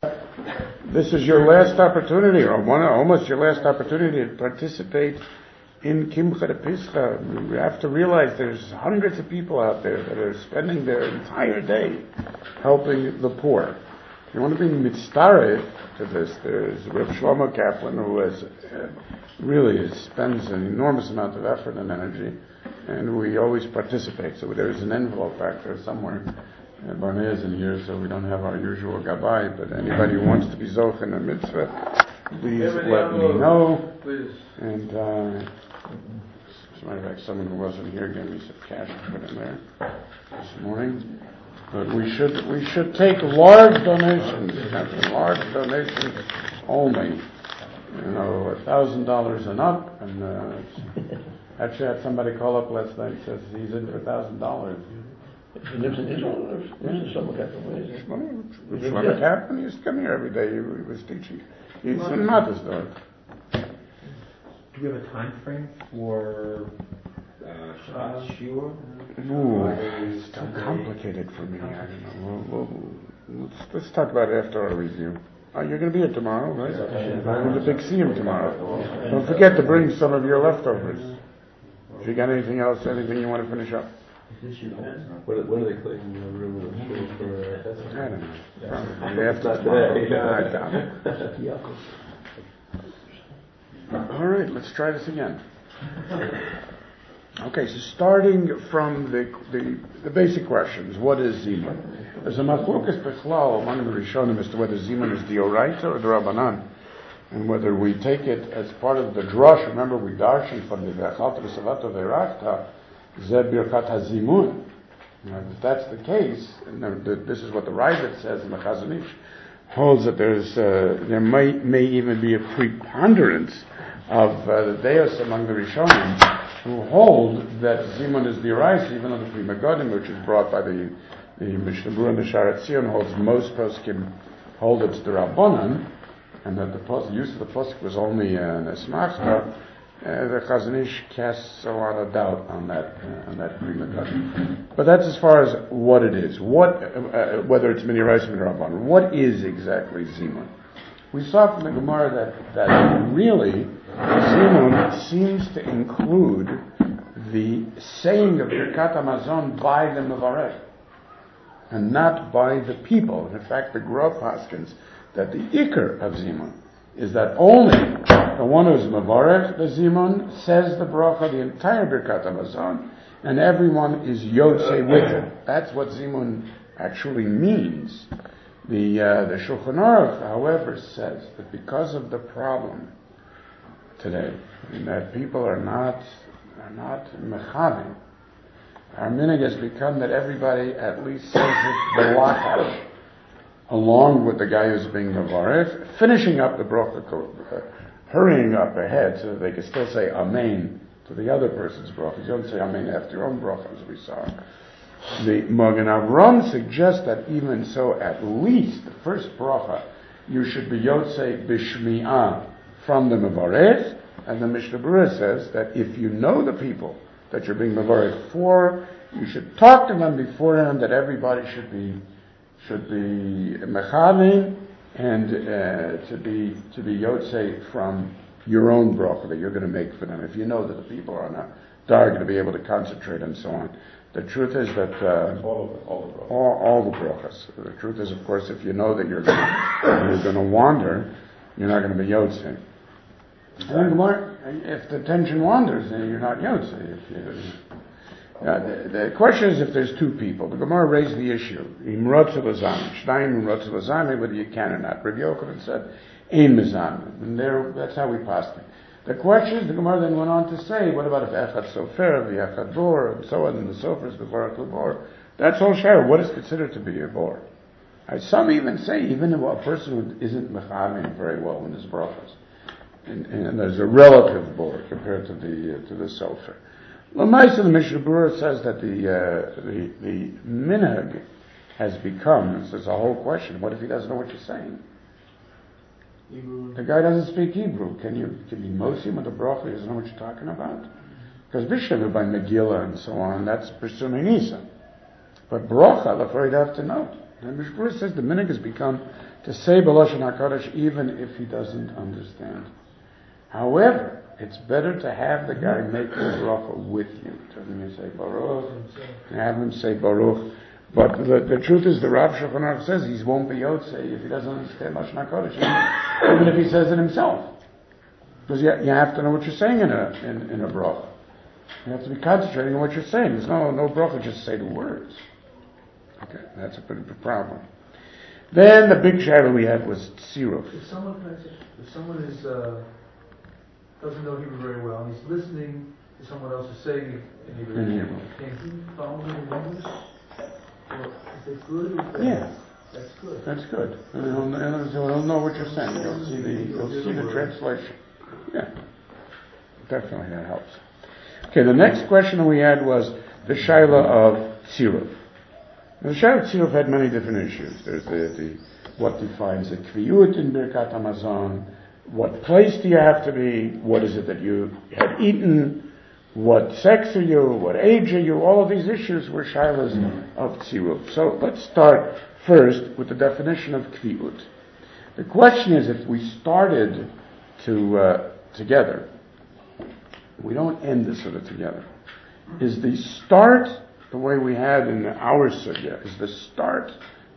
This is your last opportunity, or almost your last opportunity to participate in Kimcha de Pischa. We have to realize there's hundreds of people out there that are spending their entire day helping the poor. If you want to be mitzvah to this, there's Rav Shlomo Kaplan, who really spends an enormous amount of effort and energy, and we always participate. So there's an envelope back there somewhere. Barney isn't here, so we don't have our usual gabbai, but anybody who wants to be zoch in a mitzvah, please let me know. Please. And as a matter of fact, someone who wasn't here gave me some cash to put in there this morning. But we should take large donations, only. $1,000 and up. And actually, I had somebody call up last night and says he's in for $1,000. He lives in Israel, or where's the Shlomo Kaplan used to come here every day. He was teaching. He's in Mattersdorf. Do we have a time frame for Shabbat Shiur? It's too complicated for me. I don't know. Let's talk about it after our review. You're going to be here tomorrow, right? I'm going to big see him tomorrow. Don't forget to bring some of your leftovers. If you got anything else, anything you want to finish up. When are they cleaning the room for I don't know. Probably after tomorrow. All right, let's try this again. Okay, so starting from the basic questions, what is Zimun? There's a machlokas bechlal among the Rishonim as to whether Zimun is the Oraita or the Rabbanan, and whether we take it as part of the drush. Remember, we darshan from the V'achalta v'savato v'erachta Zeh Birkat HaZimun. If that's the case, and this is what the Raavad says in the Chazon Ish, holds that there may even be a preponderance of the Deos among the Rishonim who hold that Zimun is the Oraisa, even though the Pri Megadim, which is brought by the Mishnah Berurah and the Sharat Zion, holds most poskim hold it's the Rabbanan, and that the use of the posuk was only an esmachta. The Chazon Ish casts a lot of doubt on that Pri Megadim. But that's as far as what it is. Whether it's Mini Oraisa or Mini Rabbanan. What is exactly Zimun? We saw from the Gemara that really Zimun seems to include the saying of Birkat Hamazon by the Mevarech, and not by the people. In fact, the Grov paskins that the Iker of Zimun is that only the one who's Mevarech the Zimun says the bracha, the entire Birkat Hamazon, and everyone is Yotzei with it. That's what Zimun actually means. The Shulchan Aruch, however, says that because of the problem today, in that people are not mechavim, our minhag has become that everybody at least says it b'lachas, along with the guy who's being mevarech, finishing up the bracha, hurrying up ahead so that they can still say amen to the other person's bracha. You don't say amen after your own bracha, as we saw. The Magen Avram suggests that even so, at least the first bracha, you should be yotzei b'shmi'ah from the mevarech, and the Mishnah Berurah says that if you know the people that you're being mevarech for, you should talk to them beforehand that everybody should be mechavim and to be yotzei from your own bracha that you're going to make for them. If you know that the people are not going to be able to concentrate and so on. The truth is that all the brachas. The truth is, of course, if you know that you're going to wander, you're not going to be yotzei. And if the attention wanders, then you're not yotzei. The question is if there's two people. The Gemara raised the issue. Whether you can or not. Rabbi Yochanan said, ein mezamim. And that's how we passed it. The question is, the Gemara then went on to say, what about if echad sofer, v'echad bor, and so on, and the sofer is before a bor? That's all share. What is considered to be a bor? Some even say, even a person who isn't mechavim very well in his brachas, and there's a relative bor compared to the sofer. L'maisa, the Mishnah Berurah says that the minhag has become. This is a whole question. What if he doesn't know what you're saying? The guy doesn't speak Hebrew. Can you mos him with a bracha? He doesn't know what you're talking about. Because Bishlev by Megillah and so on, that's B'Sumei Nisa. But bracha, the you'd have to know. The Mishnah Berurah says the minhag has become to say B'Lashon HaKodesh even if he doesn't understand. However, it's better to have the guy make the bracha with you. Tell him you say Baruch, have him say Baruch. But the truth is, the Rav Shulchan Aruch says he won't be Yotzei if he doesn't understand Lashon HaKodesh, even if he says it himself. Because you have to know what you're saying in a bracha. You have to be concentrating on what you're saying. There's no bracha just say the words. Okay, that's a pretty big problem. Then the big shadow we had was tziruf. If someone is doesn't know Hebrew very well and he's listening to someone else who's saying it in Hebrew, can he follow it in English? Or is it good? Yeah. That's good. That's good. And he'll know what you're saying. He'll see the translation. Yeah. Definitely that helps. Okay, the next question we had was the shaila of tziruf. Now, the shaila of tziruf had many different issues. There's the what defines a kviyut in Birkat Hamazon, what place do you have to be, what is it that you had eaten, what sex are you, what age are you, all of these issues were shailas of tziruf. So let's start first with the definition of kviyut. The question is, if we started together, we don't end the sugya together. Is the start the way we had in our sugya? Is the start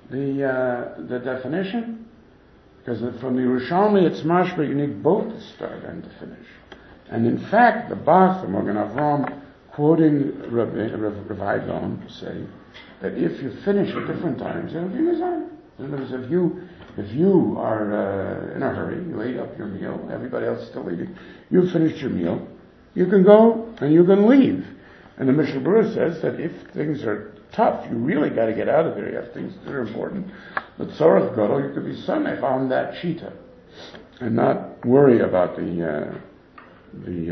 the definition? Because from the Yerushalmi it's mashma, you need both the start and the finish. And in fact, the Bach, the Magen Avram, quoting Rav Haidon, say that if you finish at different times, it'll be mizan. In other words, if you are in a hurry, you ate up your meal, everybody else is still eating, you finished your meal, you can go and you can leave. And the Mishnah Berurah says that if things are tough, you really got to get out of there. You have things that are important. But Tzorach Gadol, you could be samech on that shita and not worry about the din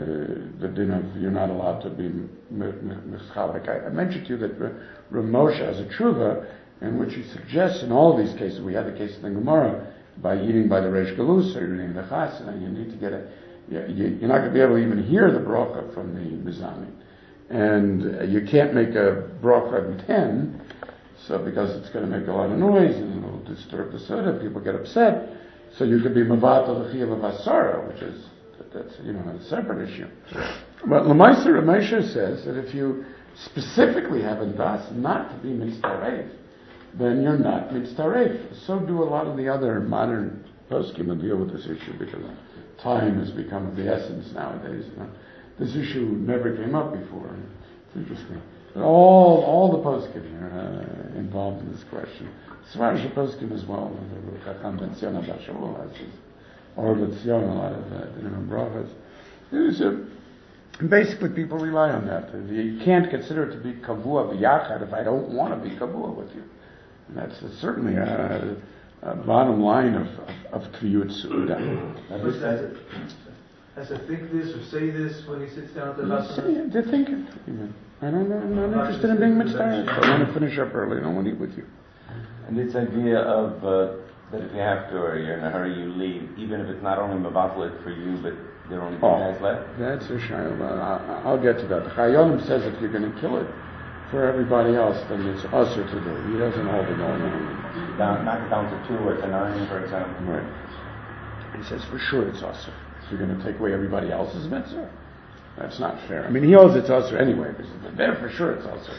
of you're not allowed to be mischalek. I mentioned to you that Rav Moshe has a truva in which he suggests in all of these cases, we had the case in the Gemara, by eating by the Reish Galus or you're eating the Chasana, you need to get you're not going to be able to even hear the bracha from the Mizani. And you can't make a bracha in 10, so because it's going to make a lot of noise and it'll disturb the soda, people get upset. So you could be mavatal the chiyuv of asara, which is that's a separate issue. But Lamaisa Ramesha says that if you specifically have a das not to be mitzaref, then you're not mitzaref. So do a lot of the other modern poskim that deal with this issue because time has become of the essence nowadays. This issue never came up before. It's interesting. But all the poskim are involved in this question. Svarsh poskim as well. The Chacham Ben Zion Abashavul has his Or Tzion, a lot of brachas. Basically, people rely on that. You can't consider it to be kavua b'yachad if I don't want to be kavua with you. And that's certainly a bottom line of Kviyut Su'udah. Has to think this or say this when he sits down to Chasana? To think it, even. I'm not interested in being mitzvah. I want to finish up early. I don't want to eat with you. And this idea of that if you have to or you're in a hurry, you leave, even if it's not only mavatlet for you, but there are only two guys left? That's a shayla. I'll get to that. The Chayonim says if you're going to kill it for everybody else, then it's usher to do. He doesn't hold it all down. Knock it down to 2 or to 9, for example. Right. He says for sure it's usher. So you're going to take away everybody else's mitzvah? That's not fair. I mean, he holds it's usher anyway, because there for sure it's usher.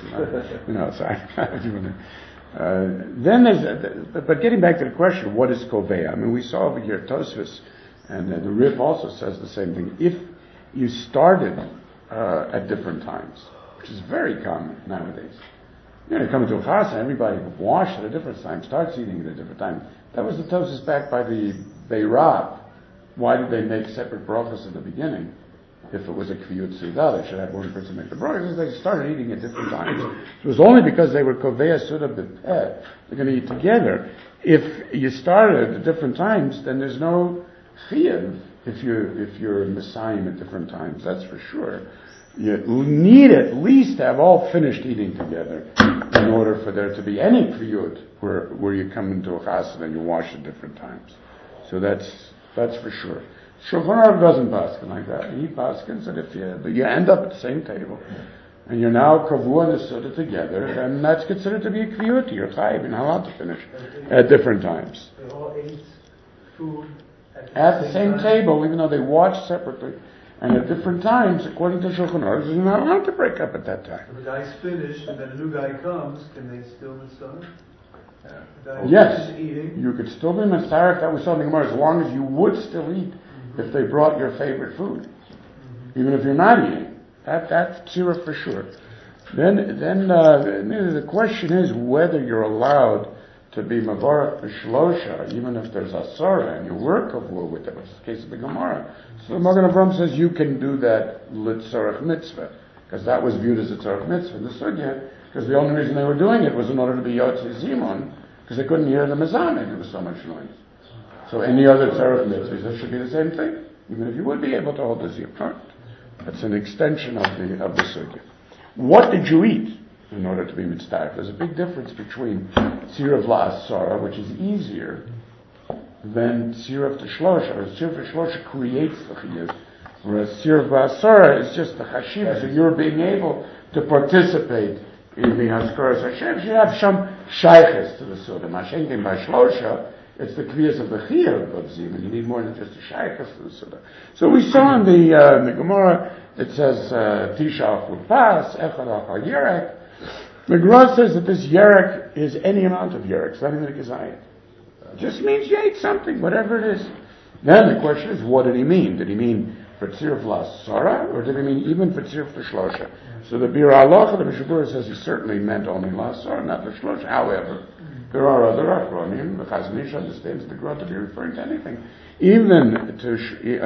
Then there's, but getting back to the question, what is koveya? I mean, we saw over here Tosfos, and the Rif also says the same thing. If you started at different times, which is very common nowadays, you come to a chasa, everybody washed at a different time, starts eating at a different time. That was the Tosfos back by the Beirab. Why did they make separate brachas at the beginning? If it was a kviyut sudah, they should have one person make the brachas. They started eating at different times. It was only because they were koveya sudah b'peh. They're going to eat together. If you started at different times, then there's no chiyuv if you're messiahim at different times. That's for sure. You need at least to have all finished eating together in order for there to be any kviyut where you come into a chassid and you wash at different times. So that's for sure. Shulchan Aruch doesn't basken like that. He baskens that if you end up at the same table, and you're now kavua and the Suda together, then that's considered to be a kviyut. You're chayiv. You're not allowed to finish at different times. They all ate food At the same table, even though they watched separately, and at different times, according to Shulchan Aruch, you're not allowed to break up at that time. If the guy's finished and then a new guy comes, can they still mitzvah? Yes, eating. you could still be mitzvah if that was something more, as long as you would still eat if they brought your favorite food, even if you're not eating. That's tzira for sure. Then the question is whether you're allowed to be mavarach b'shlosha, even if there's asara and you work kavua with it, which is the case of the Gemara. So the Magen Avraham says you can do that litzarech mitzvah, because that was viewed as a tzarech mitzvah in the sugya, because the only reason they were doing it was in order to be yotzi zimun, because they couldn't hear the mezameh, there was so much noise. So any other tzarech mitzvah, that should be the same thing, even if you would be able to hold the zimun. That's an extension of the sugya. What did you eat in order to be mitzvah? There's a big difference between tzirav la'asara, which is easier than tzirav t'shlosha. Tzirav t'shlosha creates the chiyuv, whereas tzirav la'asara is just the chashiv. So you're being able to participate in the haskaras Hashem. You have some shayches to the suda. Mashenkin b'shlosha, it's the kriyas of the chiyuv of zimun. You need more than just a shayches to the suda. So we saw in the Gemara, it says tisha achud pas, echad achal yerek. The Gemara says that this yerek is any amount of yerek. It's not even a gezayit. It just means you ate something, whatever it is. Then the question is, what did he mean? Did he mean for tziruf la'asara, or did he mean even for tziruf l'shlosha? So the Bir Halacha, the Mishnah Berurah says he certainly meant only la'asara, not l'shlosha. However, there are other achronim. The Chazon Ish understands the Gemara to be referring to anything, even to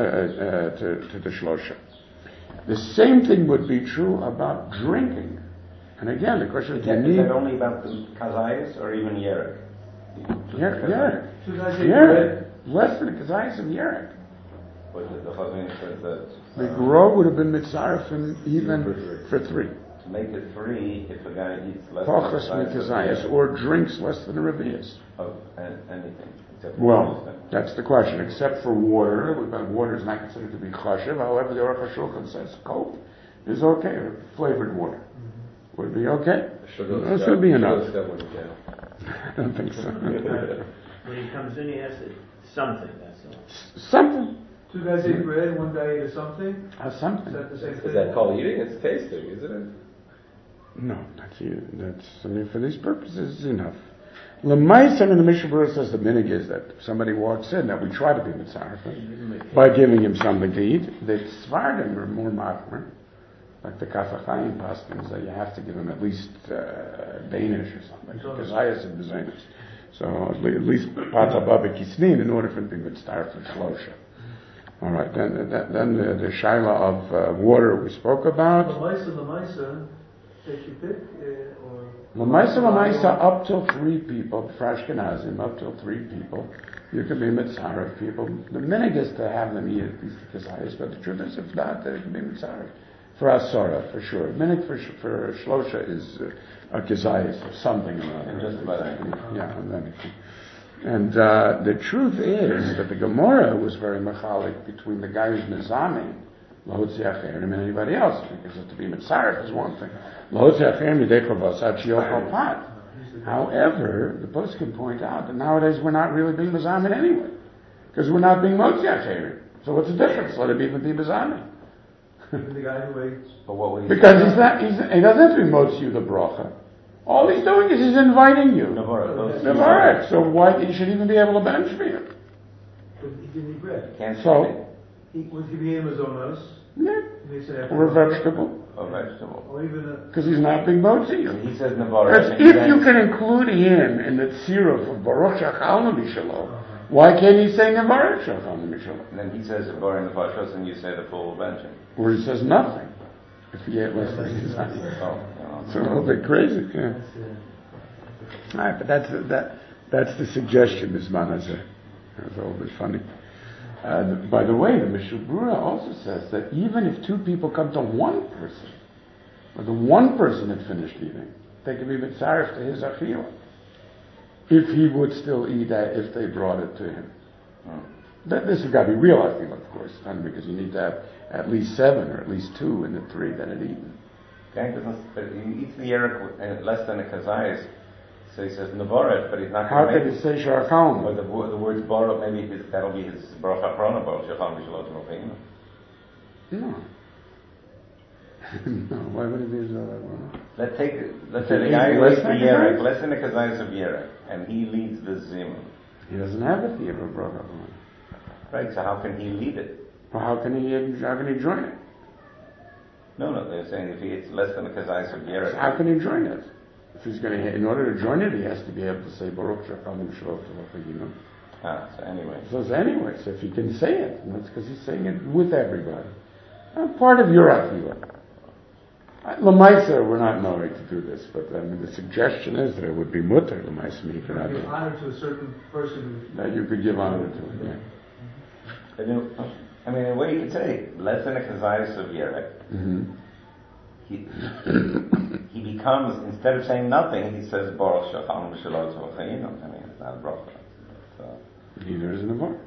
the shlosha. The same thing would be true about drinking. And again, the question is, is that only about the kazayas or even yerek? Yerek. Yerek. Less than a kazayas of yerek. But the Chazon says that the grove would have been mitzarefim even for 3. To make it 3, if a guy eats less Pachas than mikazayas, or drinks less than a revius. of anything. Except Well, that's the question. Except for water, water is not considered to be chashiv. However, the Aruch HaShulchan says coke is okay, or flavored water would be okay. That should be enough. I don't think so. When he comes in, he has something, that's all. Something. 2 guys ate bread, 1 guy ate something. Something. Is that the same thing? Is that called eating? It's tasting, isn't it? No, for these purposes, it's enough. L'maisa, in the Mishnah Berurah says the minig is that if somebody walks in, that we try to be mitzarefim by giving him something to eat. The Tzvardim are more machmer, like the Kafachayim paskins, that you have to give him at least Danish or something, because I have some Danish. So at least Pata Baba Kisnin in order for him to be mitzarefim shlosha. All right, then the shaila of water we spoke about. L'maisa, take your pick, or... L'maisa, up till 3 people, for Ashkenazim, up till 3 people, you can be mitzaref people. The minig is to have them eat at least the kazayas, but the truth is, if not, then it can be mitzaref. For asara, for sure. Minig for shlosha is a kazayas, or something or other. And just about anything. Yeah, and anything. And the truth is that the Gemara was very machalik between the guy who's mizami, lahotzi acherim, and anybody else, because to be mitzaref is one thing. Lahotzi acherim yidei chavos ad sheyochal pat. However, the post can point out that nowadays we're not really being mizami anyway, because we're not being motzi acherim. So what's the difference? Let it even be mizami. The guy who ate... But what would he Because he doesn't have to be motzi you the bracha. All he's doing is he's inviting you. Nevarech. So why he should even be able to bench for you? But he didn't eat bread. Can't So, Was he being mazonos? yeah, He makes it or a vegetable, a vegetable. Or even a... because he's not being motzi you. He says Navarra. If you can include him in the tziruf of Baruch Shachalnu Mishalo, why can't he say Nevarech Shachalnu Mishalo? And then he says Navarra in the Pashos, and you say the full benching. Or he says nothing. If he ate less than he's not. It's a little bit crazy, yeah. Right, but that's the suggestion, Ms. Manazeh. That's a little bit funny. By the way, the Mishnah Berurah also says that even if 2 people come to 1 person, or the 1 person had finished eating, they can be mitzaref to his achila, if he would still eat that if they brought it to him. This has got to be real achila, of course, because you need to have at least 7 or at least 2 in the 3 that had eaten. guy doesn't, but he eats the yerek less than a kazayas, so he says nevoret, but he's not How going to could make he say Or Sharchalma? the words borot, maybe that'll be his baruch achrona, baruch shechalom v'shalot v'ofeinu. No. No, why would it be Sharchalma? Let's say the He guy eats who eats less the than yerek, kazayas? less than a kazayas of yerek, and he leads the zimun. He doesn't have a theater of Baruch Right, so how can he lead it? Well, how can he join it? No, they're saying if he eats less than a kazayas of yerek. How can he join it? If he's going to, in order to join it, he has to be able to say Baruch Shachamim Shalot V'Chaginu. So anyway. So if he can say it, and that's because he's saying it with everybody. Part of your Akila. Lamaisa, we're not knowing to do this, but I mean, the suggestion is that it would be mutter, Lamaisa, me, Give honor to a certain person that you could give honor to him, yeah. I mean, in a way you could say, less than a kazayas of yerek. Mm-hmm. He becomes, instead of saying nothing, he says, Baruch Shachalom V'Shalot V'Ofeinu. I mean, it's not a bracha. Neither is an avar.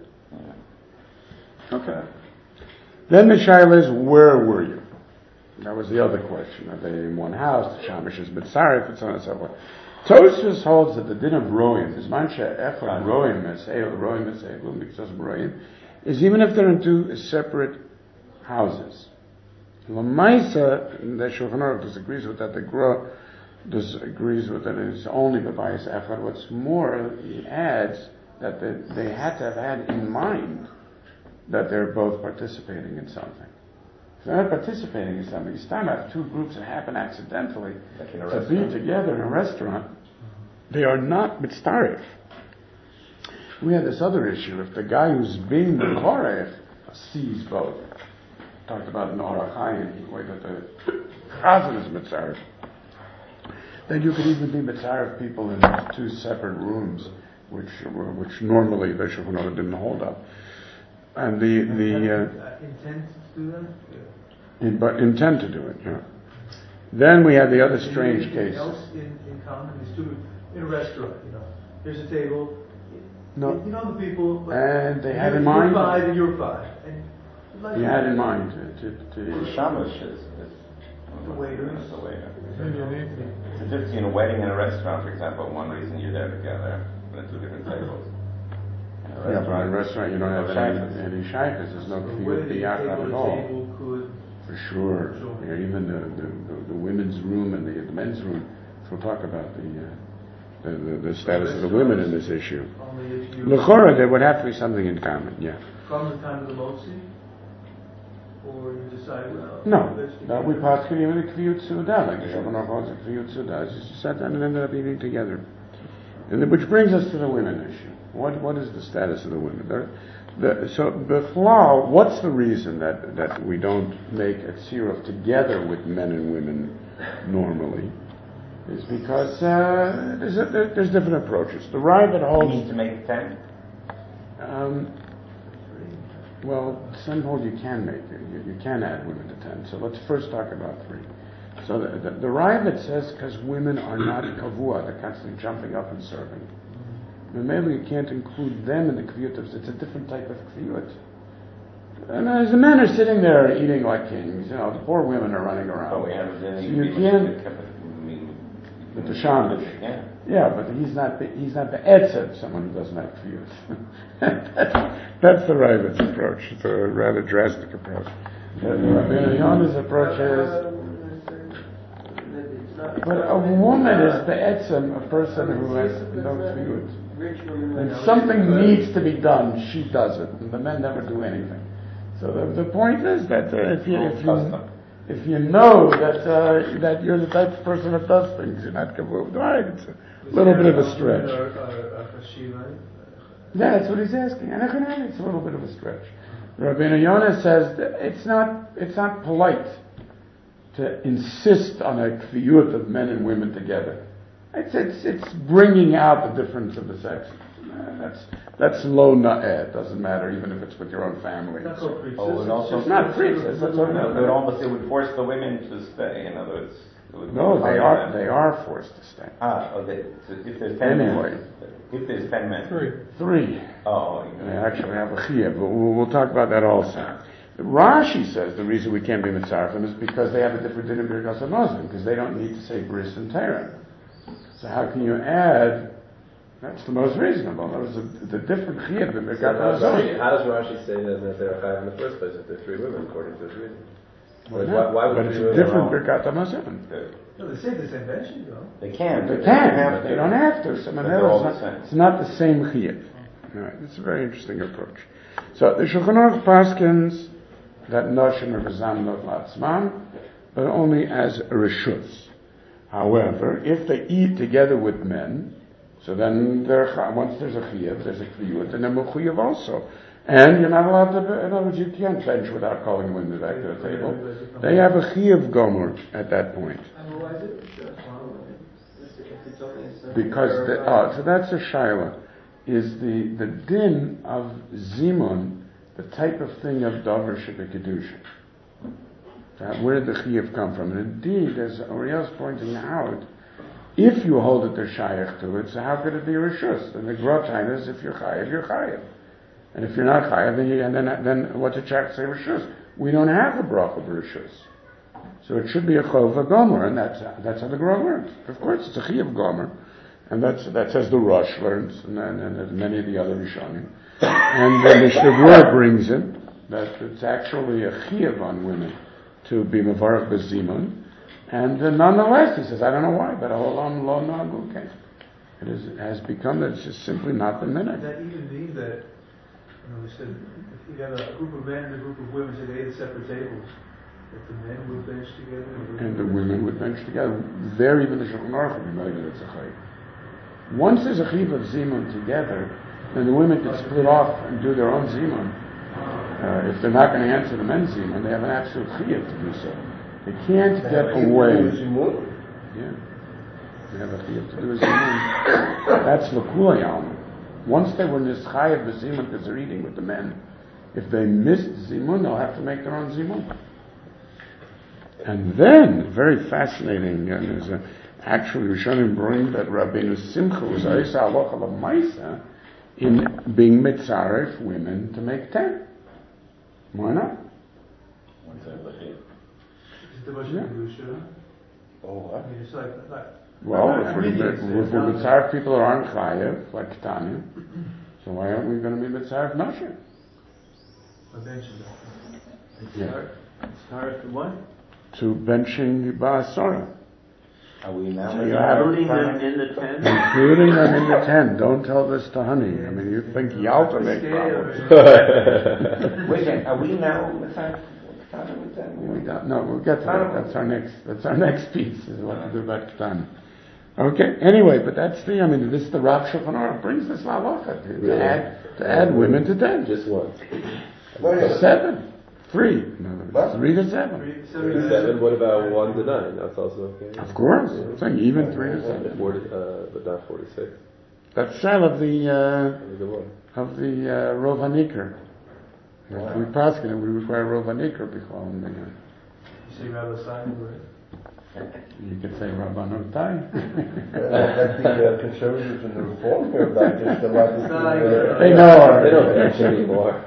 Yeah. Okay. Then the shaila is, where were you? That was the other question. Are they in one house? The shamash is mitzaref, and so on and so forth. Tosfos holds that the din of roim is mancha echad roim esayel roim esayel because roim is even if they're in two separate houses. Lamaisa, the Shulchan Aruch disagrees with that. The Gra disagrees with that. It's only the bias echad. What's more, he adds that they had to have had in mind that they're both participating in something. If they're not participating in something, it's time to have two groups that happen accidentally to be together in a restaurant. They are not mitzaref. We had this other issue. If the guy who's being the koref sees both, talked about in Orach Chaim, the way that the chazan is mitzaref, then you could even be mitzaref people in two separate rooms, which normally the Shulchan Aruch didn't hold up. And intent to do that? But intend to do it, yeah. Then we had the other strange case. Else in common, these two in a restaurant, Here's a table. No. You know the people. But And they had in mind. You're five and you're five. And he had in mind to The shamash is the waiters. The waiter. It's a difference in a wedding and a restaurant, for example. One reason you're there together, but at two different tables. Yeah, but in a restaurant you don't have any shaykhs. There's no kfiyut biyachad at all. For sure. Yeah, even the women's room and the men's room. So we'll talk about the status of the women in this issue. L'chora, there would have to be something in common. Yeah. From the time of the motzi, or you decide No, we passed even a kfiyut suda, like the Shulchan Aruch calls it kfiyut suda. It's just sat down and ended up eating together. And which brings us to the women issue. What is the status of the women? So Bechlal, what's the reason that we don't make a tziruf together with men and women normally? Is because there's different approaches. The Rav that holds. You need to make 10. Well, some hold you can make it. You can add women to 10. So let's first talk about 3. So the Rav that says because women are not kavua, they're constantly jumping up and serving. And maybe you can't include them in the kfiyut. It's a different type of kfiyut. And as the men are sitting there eating like kings, the poor women are running around. Oh, we have so you can't. With the shamash. Yeah, but he's not the etzeb, someone who doesn't have kfiyut. That's the Ravid's approach. It's a rather drastic approach. Rabbeinu Yonah's approach is. But a woman is the etzem, a person who has no kfiyut. And something needs to be done, she does it, and the men never do anything. So the point is that if you know that you're the type of person that does things, you're not kavod. Right? It's a little bit of a stretch. Yeah, that's what he's asking. And it's a little bit of a stretch. Rabbeinu Yonah says that it's not polite to insist on a kfiyut of men and women together. It's bringing out the difference of the sexes. That's low na'eh. It doesn't matter even if it's with your own family. It's not princess. It would force the women to stay. In other words, no, they are forced to stay. So if there's 10 anyway. men, if there's 10 men, 3. Oh, they actually have a chiyuv, but we'll talk about that also. Rashi says the reason we can't be mitzarfim is because they have a different din in Birkas HaMazon, because they don't need to say bris and Torah. So how can you add? That's the most reasonable. That was the different chiyuv in Birkas HaMazon. How does Rashi say that they're chayav in the first place if they're three women according to his reading? Why would it's a different Birkat HaMazon. No, they say the same benching though. They can. They can. They don't have to. So it's not the same chiyuv. Right. It's a very interesting approach. So the Shulchan Aruch paskins that noshim are bezamnot latzman, but only as a reshus. However, if they eat together with men, so then once there's a chiyuv, there's a chiyuv, and then a chiyuv also. And you're not allowed to, in other words, you can't bench without calling women back to the table. They have a chiyuv gomer at that point. And why is it? Because, so that's a shaila. Is the din of zimun the type of thing of davar shebekidusha? Where did the chiyuv come from? And indeed, as Ariel's pointing out, if you hold that they're shayach to it, so how could it be a reshus? Then the grotain is if you're chayav, you're chayav. And if you're not chayav, then what's a chak say reshus? We don't have the bracha of reshus. So it should be a chova gomer, and that's how the Gemara learns. Of course, it's a chiyuv gomer. And that's as the Rosh learns, and many of the other Rishonim. And the Mishnah Berurah brings it, that it's actually a chiyuv on women to be mevarach b'zimun. And nonetheless, he says, I don't know why, but olam lo nagu ken. It has become that it's just simply not the minute. Does that even mean that, we said, if you have a group of men and a group of women, so they ate at separate tables, that the men would bench together? And the women would bench together. There even the Shulchan Aruch would be made that it's a chiyuv. Once there's a chiyuv of zimun together, then the women can split off and do their own zimun. If they're not going to answer the men's zimun, they have an absolute chiyuv to do so. They can't get away. Yeah, they have a chiyuv to do a zimun. That's l'kulei alma. Once they were nischayev b'zimun because they're eating with the men, if they missed zimun, they'll have to make their own zimun. And then, very fascinating, there's actually, Rishonim bring that Rabbeinu Simcha was Aisa Halacha L'Maisa in being mitzaref women to make 10. Why not? Is it the Moshe Kedusha? Oh, what? I mean, it's like Well, if we're mitzaref people who aren't chayev, like Tanya, so why aren't we going to be mitzaref Noshe? a benching. Yeah. It's hard to what? To benching Ba'asara. Are we now? So you have Including them in the tent? Including them in the tent. Don't tell this to honey. I mean, you think Yalta make problems. Wait a minute, are we now with them? We don't, no, we'll get to that. That's our next piece, is what to do about Ketana. Okay, anyway, but that's the Rav Shulchan Aruch brings this halacha to add women to 10. Just one. 7. 3. In other words, 3 to 7. 3 to 7. What about 1 to 9? That's also okay. Of course. I'm saying even 3 to 7. But not 46. That's sell of the Either one. Rov HaNikr. If we pass it, we require Rov HaNikr before the You say Rabbi Simon, right? You could say Rabbanot Tai. Like the conservatives and the reform here about this, They know. They don't mention anymore.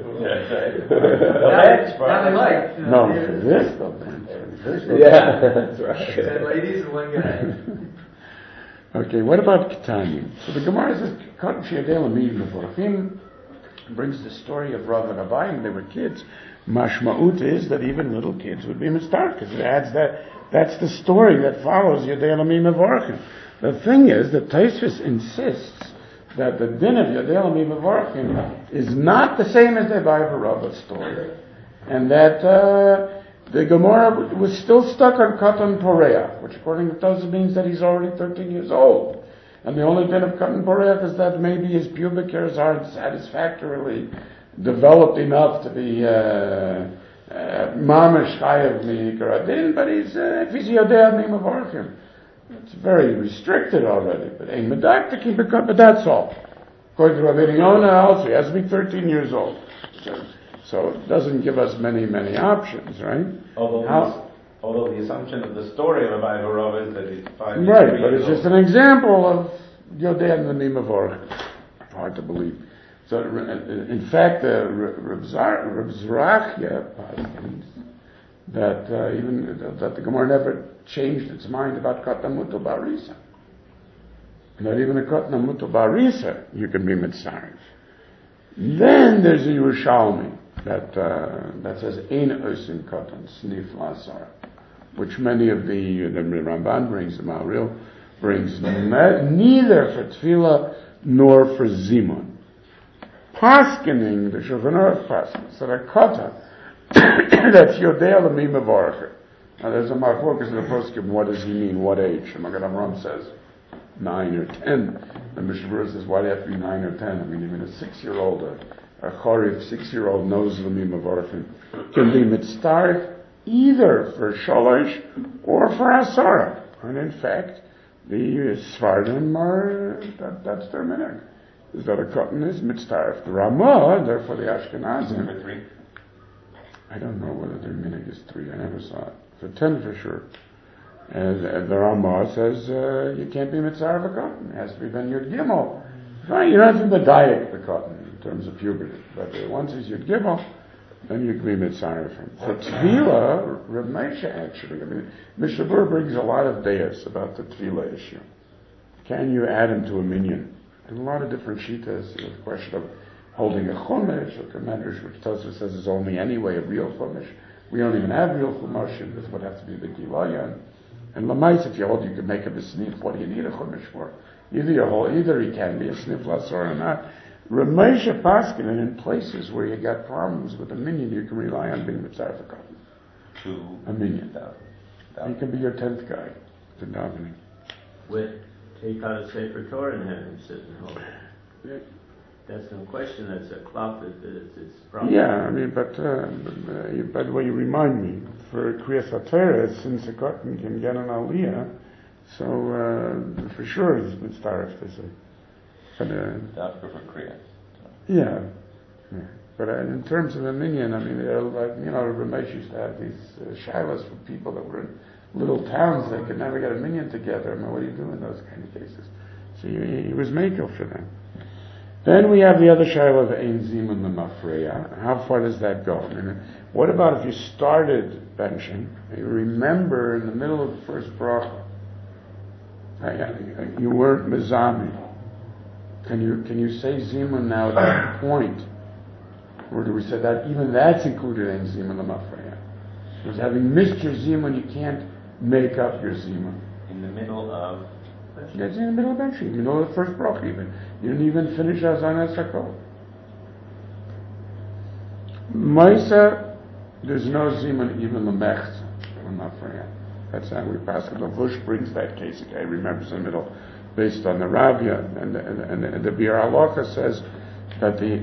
Now they like. No, for this though. Yeah, that's right. 10 ladies and 1 guy. Okay, what about Ketanya? So the Gemara says, Kodesh Yadel Amid Mevorachim brings the story of Rav and Abayim. They were kids. Mashma'ut is that even little kids would be mistar, because it adds that. That's the story that follows Yadei Lamim Mevorachim. The thing is that Tosfos insists that the din of Yadei Lamim Mevorachim is not the same as the Abayim story, and that the Gemara was still stuck on Katan Poreach, which according to Tosfos means that he's already 13 years old. And the only din of Katan Poreach is that maybe his pubic hairs aren't satisfactorily developed enough to be mamish chayav mi'ikaradin, but if he's yodei adnim avorchim, it's very restricted already. But ein medaktik, but that's all. According to Rabbi Yonah, also he has to be 13 years old. So it doesn't give us many options, right? Although the assumption of the story of Abai Barov is that he's 5 years old. Right, but it's just an example of yodei adnim avorchim. Hard to believe. So, in fact, Reb Zrachia that even that the Gemara never changed its mind about Katan Mutal Barisa. Not even a Katan Mutal Barisa you can be Mitzarif. Then there's a Yerushalmi that says Ein Osim Katan Snif Lasar, which many of the Ramban brings, the Maharil brings, neither for Tefillah nor for Zimun. Paskening, the Shulchan Aruch Paskins, that a Katan that's Yodei Lamim Mevorach. Now there's a machlokas in the poskim. What does he mean? What age? The Magen Avraham says 9 or 10. The Mishnah Berurah says, why do you have to be 9 or 10? I mean, even a 6-year-old, a Chorif 6-year-old knows Lamim Mevorach can be mitzarif either for Shalosh or for Asara. And in fact, the Sfardim are that's their minhag. Is that a Katan is mitzarif the Ramah, and therefore the Ashkenazim. Number 3. I don't know whether their minhag is 3. I never saw it. For 10 for sure. And the Ramah says you can't be mitzvah of a cotton. It has to be ben Yud Gimel. Fine, you don't have to be medayek the cotton in terms of puberty. But once he's Yud Gimel, then you can be mitzvah of him. For Tefillah, Reb Moshe actually, Mishnah Berurah brings a lot of dayas about the Tefillah issue. Can you add him to a minyan? There's a lot of different shitas. There's a question of holding a chumash, or Medrash, which Tosfos says is only anyway a real chumash. We don't even have real chumashim. This would have to be the Gilayan. And Lamais, if you hold, you can make him a snif. What do you need a chumash for? Either he can be a snif lasor or not. Ramesha Paskin, and in places where you got problems with a minion, you can rely on being mitzvah To a minion. He can be your 10th guy to davening. With take out a Sefer Torah and have him sit and hold. Yeah. That's no question. That's a cloth that it's problem. Yeah, I mean, but by the way, you remind me, for Kriyas HaTorah, since a cotton can get an aliyah, so for sure it's mitzvah to say. But That's for Kriyas. yeah. But in terms of a minyan, I mean, Ramesh used to have these shilas for people that were in little towns that could never get a minyan together. I mean, what do you do in those kind of cases? So he was makel for them. Then we have the other shaila of Ein Zimun L'Mafreya. How far does that go? I mean, what about if you started benching, you remember in the middle of the first bracha, you weren't mezami. Can you say Zimun now at that point? Or do we say that even that's included in Zimun L'Mafreya? Because having missed your Zimun, you can't make up your Zimun. In the middle of... That's in the middle of benching. You know the first bracha even. You didn't even finish Azan Esakol. Maisa, there's no Zimun even Lemech L'Mafreya. That's how we pass it. The Vush brings that case. I remember in the middle, based on the Ravia, and the Bir Halacha says that the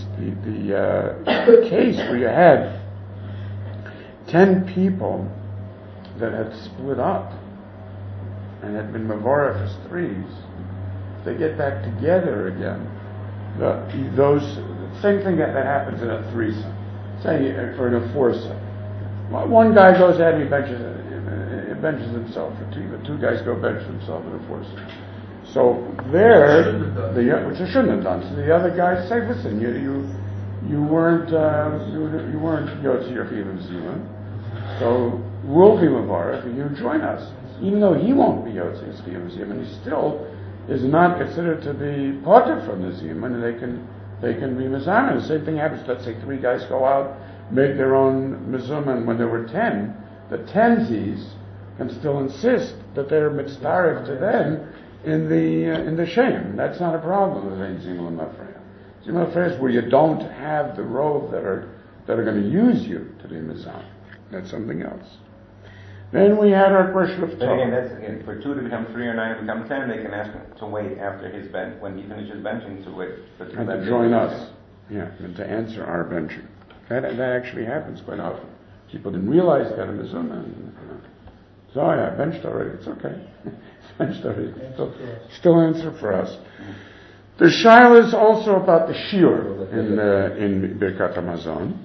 case where you had 10 people that had split up and had been Mavorach as threes, if they get back together again, the same thing that happens in a threesome, say, or in a foursome. One guy goes ahead and he benches himself, the two guys go bench themselves in a foursome. So there, which I shouldn't have done. So the other guys say, listen, you weren't Yotzi or Chiyuv Zimun, so we'll be Mavorach and you join us. Even though he won't be Yotzi or Chiyuv Zimun, he still is not considered to be parted from the Zimun, and they can be Mizana. The same thing happens. Let's say 3 guys go out, make their own Mizuman. When there were 10, the 10sies can still insist that they're mitzvah to them in the shem. That's not a problem with Ein Zimun L'Mafreya. Zimun L'Mafreya is where you don't have the rove that are going to use you to be mizan. That's something else. Then we had our question of But again, for 2 to become 3 or 9 to become 10, they can ask him to wait after his bench, when he finishes benching, to wait for the and to join us. Yeah, and to answer our benching. That actually happens quite often. People didn't realize that in the Zuma. So I benched already. It's okay. Benched already. Still answer for us. The shaila is also about the shiur in Birkat Hamazon.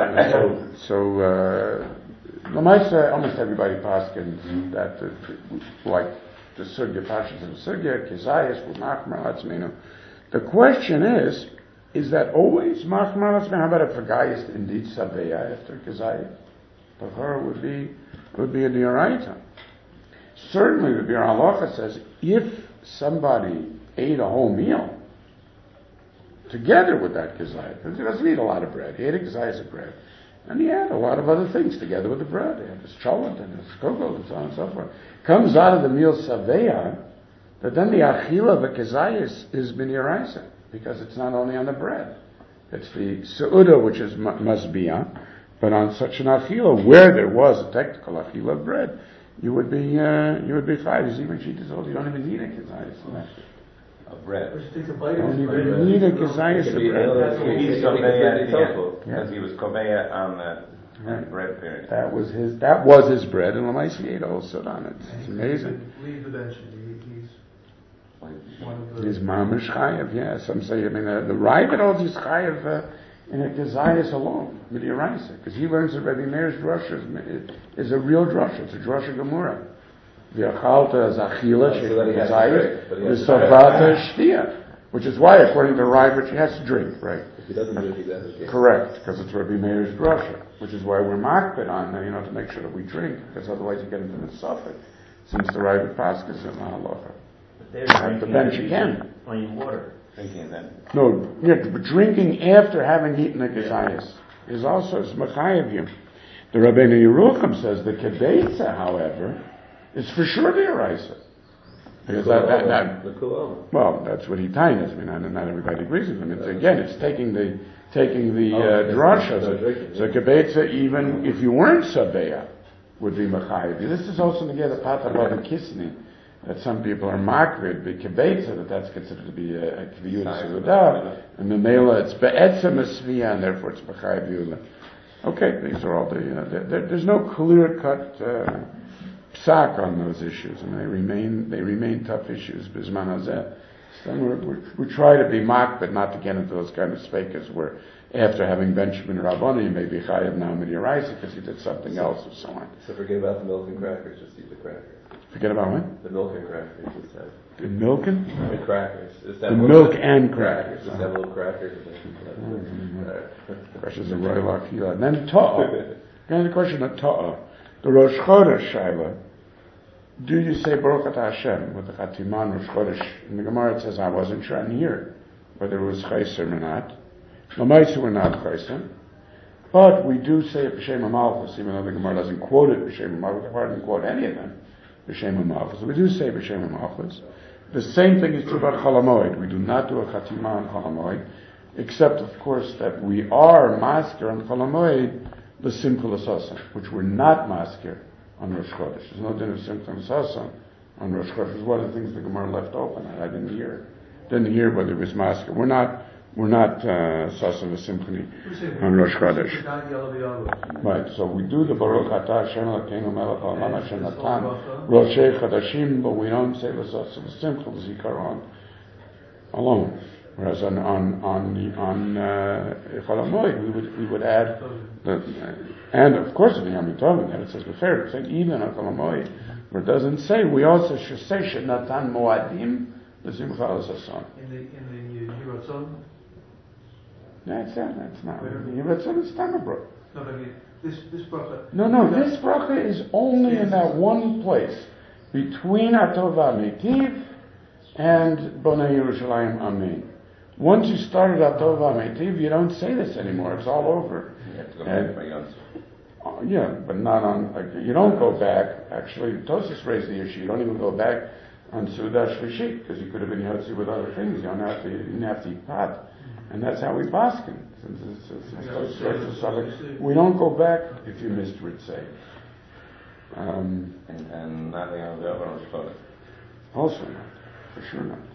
So almost everybody paskins that like the sugya pashas of the sugya, Kizayas, Machmar, Atzminu. The question is, is that always machmalas? How about if a guy is indeed saveya after kazayit? For her would be a dioraita. Certainly the Bir Halacha says if somebody ate a whole meal together with that kazayit, because he doesn't eat a lot of bread, he ate a kazayit of bread, and he had a lot of other things together with the bread. He had his cholent and his kugel and so on and so forth. Comes out of the meal saveya, but then the achila of a kazayis is biniraisa, because it's not only on the bread. It's the seuda, which is masbia, but on such an achila, where there was a technical achila of bread, you would be fine. Even sheet old, you don't even need a kazayis. Of bread. Or she takes a bite You of don't his bread. even need a kazayis of bread. He's koveya because he was koveya on the bread period. That was his bread, and Lamaisi ate also on it. It's amazing. Leave the bench. He's one of the... He's mamish chayav, yeah. Some say, the Ravid holds he's chayav in a kazayis alone, midiraisa, because he learns that Rabbi Meir's drasha is a real drasha. It's a drasha gemura. V'achalta zachila shekazayis v'savata shtia, which is why, according to Ravid, she has to drink, right? If he doesn't drink, he's out of the Correct, because it's Rabbi Meir's drasha, which is why we're makbid on, to make sure that we drink, because otherwise you get into the suffix, since the Ravid pasuk is in the halacha. They're At the drinking bench again. plain water. Drinking then. No, but drinking after having eaten the kazayis is also mechayev you. The Rabbeinu Yerucham says the kedetza, however, is for sure the eraisa. Because well, that's what he tainas. Not everybody agrees with him. It's taking the drasha. So kedetza, even if you weren't sabeya, would be mechayev. This is also the pata bava kisni. That some people are makrid, the kibetza, that's considered to be a kviyud seudah, and the mela, it's be'etzem esviya, and therefore it's b'chayev yula. Okay, these are all there's no clear-cut psak on those issues, and they remain tough issues, bizman hazeh. So we try to be mak, but not to get into those kind of speakers where after having Benjamin Rabboni, you may be chayev now midiraisa because he did something else or so on. So forget about the milk and crackers, just eat the crackers. Forget about what? The milk and crackers. Just have The milk and? the crackers. Just The have milk and crackers. Just have little crackers. Questions of Roy Lakila. And then Ta'ah. Again, the question of Ta'ah. The Rosh Chodesh Shaila. Do you say Baruch Atah Hashem with the Chatiman Rosh Chodesh? In the Gemara it says, I wasn't sure and here whether it was Chayser or not. L'maisa we're not Chayser. But we do say it B'Shem HaMalchus, even though the Gemara doesn't quote it B'Shem HaMalchus. The Gemara didn't quote any of them. B'Shem HaMalchus. So we do say B'Shem HaMalchus. The same thing is true about Cholamoid. We do not do a Chatima on Cholamoid, except, of course, that we are masker on Cholamoid, the Simcha L'Sasan, which we're not masker on Rosh Chodesh. There's no din of Simcha L'Sasan on Rosh Chodesh. It's one of the things the Gemara left open. I didn't hear whether it was masker. We're not Sasan V'Simchani on Rosh Chodesh. Right, so we do the Baruch Atah Hashem Elokeinu Melech Haolam Hashem Natan Roshei Chadashim, but we don't say L'Sasan V'Simcha L'Zikaron alone. Whereas on Chol HaMoed we would add and of course in the Yom Tovim that it says Befer, but even on Chol HaMoed where it doesn't say, we also should say Shenatan Moadim L'Simcha L'Sasan. In the Yiratzon? That's not. It's on the Stamabrok. No, but this bracha. No. This bracha is only in that one place between Atova Metiv and Bonei Yerushalayim Amen. Once you started Atova Metiv, you don't say this anymore. It's all over. You have to go back by Yom. Yeah, but not on. You don't go back. Actually, Tosas raised the issue. You don't even go back on Sudash Rishit because you could have been Yotzi with other things. You didn't have to eat pot. And that's how we baskin. We don't go back if you missed Ritzay. And nothing on the other Rosh Chodesh. Also not. For sure not.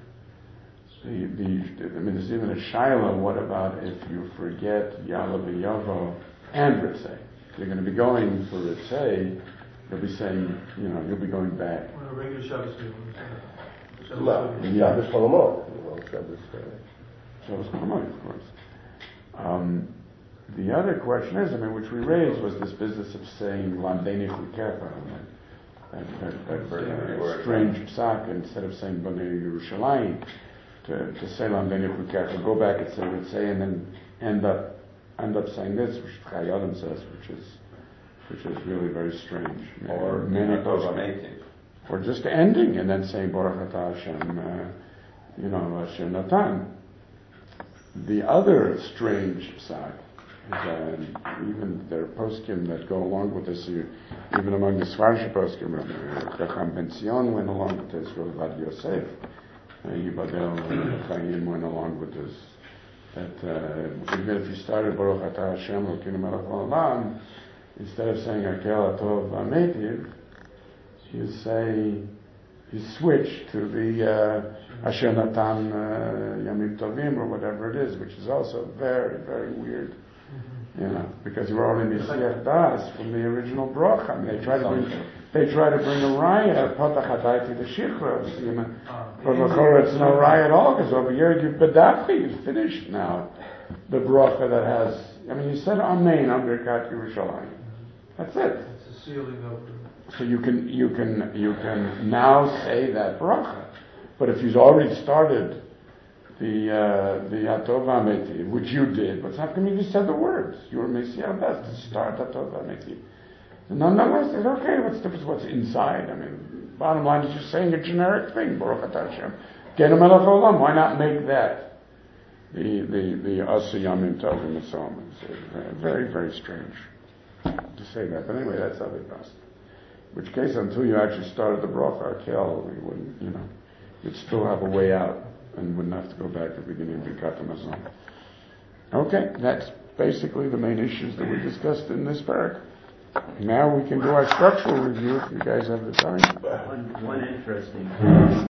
There's even a Shaila, what about if you forget Yala B'Yavo and Ritzay? You're going to be going for Ritzay, you'll be saying, you'll be going back. On a regular Shabbos meal. Shabbos Chol Shabbos Chol, of course. The other question is, which we raised, was this business of saying Lamdeni Chukecha, that strange psak, instead of saying Bonei Yerushalayim, to say Lamdeni Pukach, go back and say, and then end up saying this, which Chayyim says, which is really very strange. Or many Tova or just ending and then saying Baruch Atah Hashem, Hashem Natan. The other strange side is that even there are poskim that go along with this. Even among the Svarja poskim, Chacham Ben Zion went along with this. Rav Yosef, Yibadel Chaim went along with this. That even if you started Baruch Atah Hashem Elokeinu Melech Haolam, instead of saying Akel Atov V'Ametiv, you switch to the Asher Natan Yamim Tovim or whatever it is, which is also very, very weird. Because you're already Mesiach Das from the original bracha. I mean, they try to bring a raya, Potach Hadaiti the Shichra, but before it's no raya at all, because over here you've Bedachi, you've finished now the bracha that has. I mean, you said Amen on Birkat Yerushalayim. That's it. It's a sealing of. So you can now say that bracha, but if you've already started the Atov V'Ametiv, which you did, but how come you just said the words? You were Mesiach Das to start Atov V'Ametiv. Nonetheless, it's okay. What's the difference? What's inside? I mean, bottom line is you're saying a generic thing. Baruch Atah Hashem, Genu Melech Haolam. Why not make that the Asa Yamim Tovim and so on? It's very, very strange to say that. But anyway, that's how they passed. In which case, until you actually started the bracha, Akel, you wouldn't, you'd still have a way out and wouldn't have to go back to the beginning of Birkat Hamazon. Okay, that's basically the main issues that we discussed in this parak. Now we can do our structural review if you guys have the time. One interesting